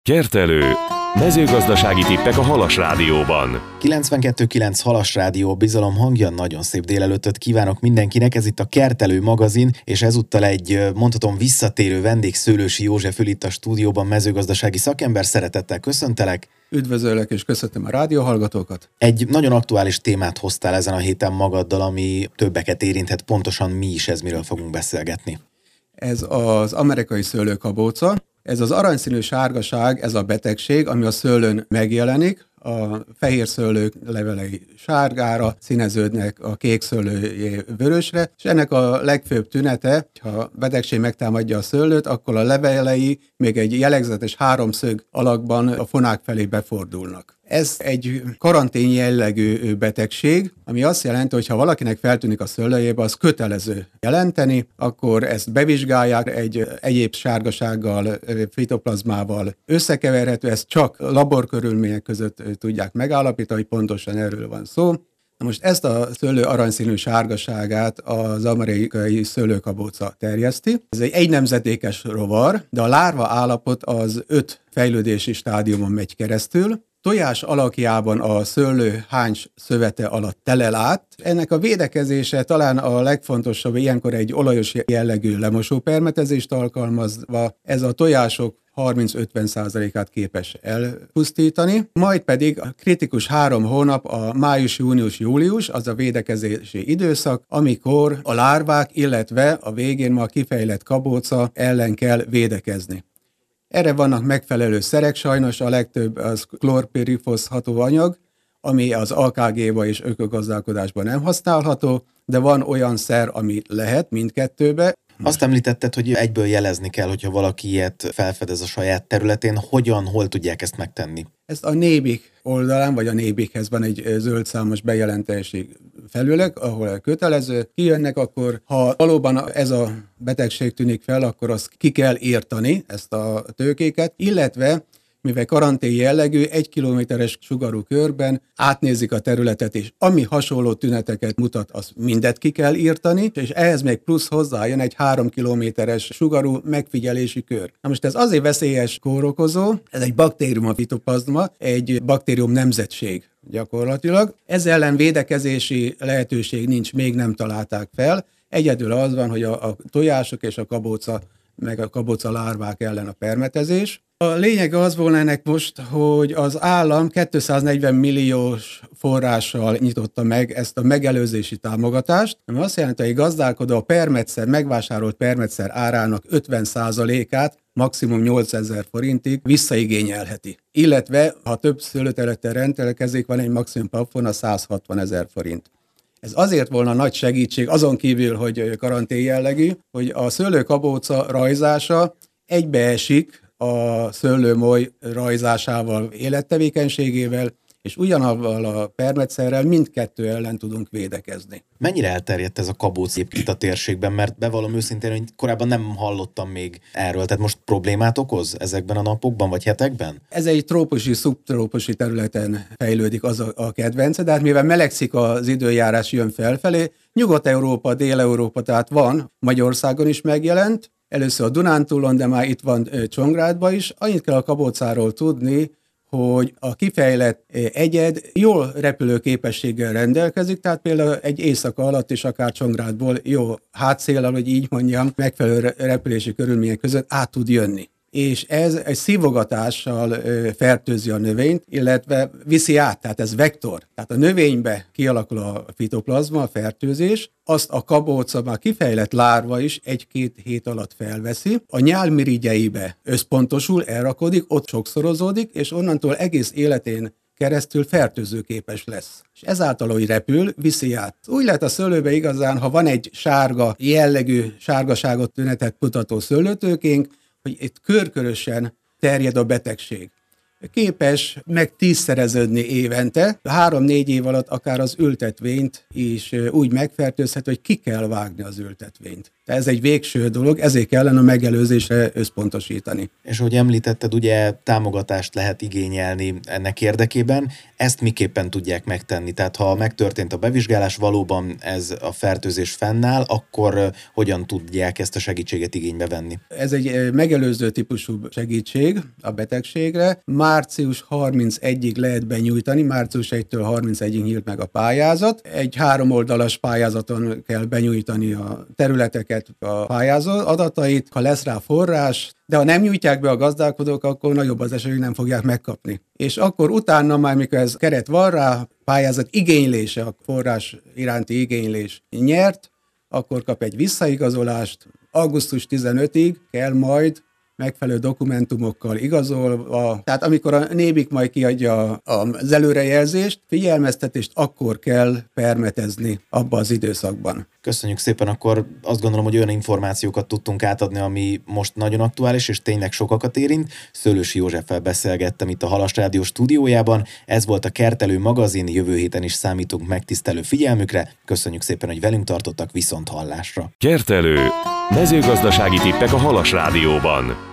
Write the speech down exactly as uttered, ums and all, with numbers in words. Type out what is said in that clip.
Kertelő. Mezőgazdasági tippek a Halas Rádióban. kilencvenkettő kilenc Halas Rádió, bizalom hangja, nagyon szép délelőttöt kívánok mindenkinek, ez itt a Kertelő magazin, és ezúttal egy, mondhatom, visszatérő vendég, Szőlősi József ül itt a stúdióban, mezőgazdasági szakember, szeretettel köszöntelek. Üdvözöllek és köszöntöm a rádióhallgatókat. Egy nagyon aktuális témát hoztál ezen a héten magaddal, ami többeket érinthet, pontosan mi is ez, miről fogunk beszélgetni. Ez az amerikai szőlőkabóca. Ez az aranyszínű sárgaság, ez a betegség, ami a szőlőn megjelenik. A fehér szőlők levelei sárgára színeződnek, a kék szőlőjé vörösre, és ennek a legfőbb tünete, ha a betegség megtámadja a szőlőt, akkor a levelei még egy jellegzetes háromszög alakban a fonák felé befordulnak. Ez egy karantén jellegű betegség, ami azt jelenti, hogy ha valakinek feltűnik a szőlőjébe, az kötelező jelenteni, akkor ezt bevizsgálják egy egyéb sárgasággal, fitoplazmával összekeverhető, ezt csak laborkörülmények között tudják megállapítani, hogy pontosan erről van szó. Na most ezt a szőlő aranyszínű sárgaságát az amerikai szőlőkabóca terjeszti. Ez egy egynemzedékes rovar, de a lárva állapot az öt fejlődési stádiumon megy keresztül. Tojás alakjában a szőlő háncs szövete alatt telel át. Ennek a védekezése talán a legfontosabb, ilyenkor egy olajos jellegű lemosópermetezést alkalmazva, ez a tojások harminc-ötven százalékát képes elpusztítani, majd pedig a kritikus három hónap, a május, június, július, az a védekezési időszak, amikor a lárvák, illetve a végén ma a kifejlett kabóca ellen kell védekezni. Erre vannak megfelelő szerek, sajnos a legtöbb az klorpirifosz hatóanyag, ami az á ká gé-ba és ökogazdálkodásban nem használható, de van olyan szer, ami lehet mindkettőbe. Azt említetted, hogy egyből jelezni kell, hogyha valaki ilyet felfedez a saját területén, hogyan, hol tudják ezt megtenni? Ezt a nébik oldalán, vagy a nébikhez van egy zöld számos bejelentési felület, ahol kötelező. Kijönnek, akkor ha valóban ez a betegség tűnik fel, akkor azt ki kell írtani, ezt a tőkéket, illetve mivel karantén jellegű, egy kilométeres sugarú körben átnézik a területet, és ami hasonló tüneteket mutat, azt mindet ki kell írtani, és ehhez még plusz hozzájön egy három kilométeres sugarú megfigyelési kör. Na most ez azért veszélyes kórokozó, ez egy baktérium, a fitoplazma, egy baktérium nemzetség gyakorlatilag. Ez ellen védekezési lehetőség nincs, még nem találták fel. Egyedül az van, hogy a, a tojások és a kabóca, meg a kabóca lárvák ellen a permetezés. A lényeg az volna ennek most, hogy az állam kétszáznegyven milliós forrással nyitotta meg ezt a megelőzési támogatást, ami azt jelenti, hogy a gazdálkodó a permetszer, megvásárolt permetszer árának ötven százalékát maximum nyolcezer forintig visszaigényelheti. Illetve, ha több szőlőterülettel rendelkezik, van egy maximum plafon, a száz hatvanezer forint. Ez azért volna nagy segítség, azon kívül, hogy karantén jellegű, hogy a szőlőkabóca rajzása egybeesik a szőlőmoly rajzásával, élettevékenységével, és ugyanavval a permetszerrel mindkettő ellen tudunk védekezni. Mennyire elterjedt ez a kabóca itt a térségben, mert bevallom őszintén, hogy korábban nem hallottam még erről, tehát most problémát okoz ezekben a napokban vagy hetekben? Ez egy trópusi, szubtrópusi területen fejlődik az a, a kedvence, de hát mivel melegszik az időjárás, jön felfelé, Nyugat-Európa, Dél-Európa, tehát van, Magyarországon is megjelent, először a Dunántúlon, de már itt van Csongrádban is. Annyit kell a kabócáról tudni, hogy a kifejlett egyed jól repülőképességgel rendelkezik, tehát például egy éjszaka alatt is akár Csongrádból jó hátszéllel, hogy így mondjam, megfelelő repülési körülmények között át tud jönni. És ez egy szívogatással fertőzi a növényt, illetve viszi át, tehát ez vektor. Tehát a növénybe kialakul a fitoplazma, a fertőzés, azt a kabóca már kifejlett lárva is egy-két hét alatt felveszi, a nyálmirigyeibe összpontosul, elrakodik, ott sokszorozódik, és onnantól egész életén keresztül fertőzőképes lesz. És ezáltal, hogy repül, viszi át. Úgy lehet a szőlőbe igazán, ha van egy sárga jellegű, sárgaságot tünetet mutató szőlőtőkénk, hogy itt körkörösen terjed a betegség. Képes meg tízszereződni évente, három-négy év alatt akár az ültetvényt is úgy megfertőzhet, hogy ki kell vágni az ültetvényt. Tehát ez egy végső dolog, ezért kellene a megelőzésre összpontosítani. És ahogy említetted, ugye támogatást lehet igényelni ennek érdekében. Ezt miképpen tudják megtenni? Tehát ha megtörtént a bevizsgálás, valóban ez a fertőzés fennáll, akkor hogyan tudják ezt a segítséget igénybe venni? Ez egy megelőző típusú segítség a betegségre. Március harmincegyedikéig lehet benyújtani, március elsejétől harmincegyedikéig nyílt meg a pályázat. Egy három oldalas pályázaton kell benyújtani a területeket, a pályázó adatait, ha lesz rá forrás, de ha nem nyújtják be a gazdálkodók, akkor nagyobb az esély, hogy nem fogják megkapni. És akkor utána már, mikor ez keret van rá, pályázat igénylése, a forrás iránti igénylés nyert, akkor kap egy visszaigazolást. augusztus tizenötödikéig kell majd megfelelő dokumentumokkal igazolva. Tehát amikor a Nébik majd kiadja az előrejelzést, figyelmeztetést, akkor kell permetezni abba az időszakban. Köszönjük szépen, akkor azt gondolom, hogy olyan információkat tudtunk átadni, ami most nagyon aktuális, és tényleg sokakat érint. Szőlősi Józseffel beszélgettem itt a Halas Rádió stúdiójában. Ez volt a Kertelő magazin, jövő héten is számítunk megtisztelő figyelmükre. Köszönjük szépen, hogy velünk tartottak, viszont hallásra. Kertelő. Mezőgazdasági tippek a Halas Rádióban.